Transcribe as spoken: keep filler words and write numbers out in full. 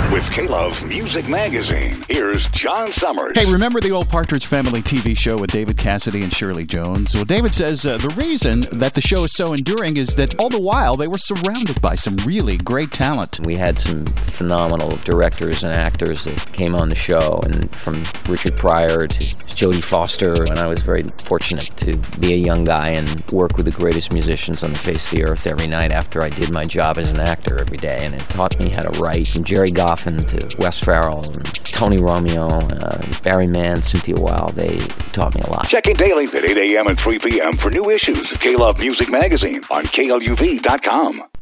With K-Love Music Magazine, here's John Summers. Hey, remember the old Partridge Family T V show with David Cassidy and Shirley Jones? Well, David says uh, the reason that the show is so enduring is that all the while they were surrounded by some really great talent. We had some phenomenal directors and actors that came on the show, and from Richard Pryor to Jodie Foster, and I was very fortunate to be a young guy and work with the greatest musicians on the face of the earth every night after I did my job as an actor every day, and it taught me how to write. From Jerry Goffin to Wes Farrell and Tony Romeo, uh, Barry Mann, Cynthia Weil, they taught me a lot. Check in daily at eight a.m. and three p.m. for new issues of K-Love Music Magazine on K L U V dot com.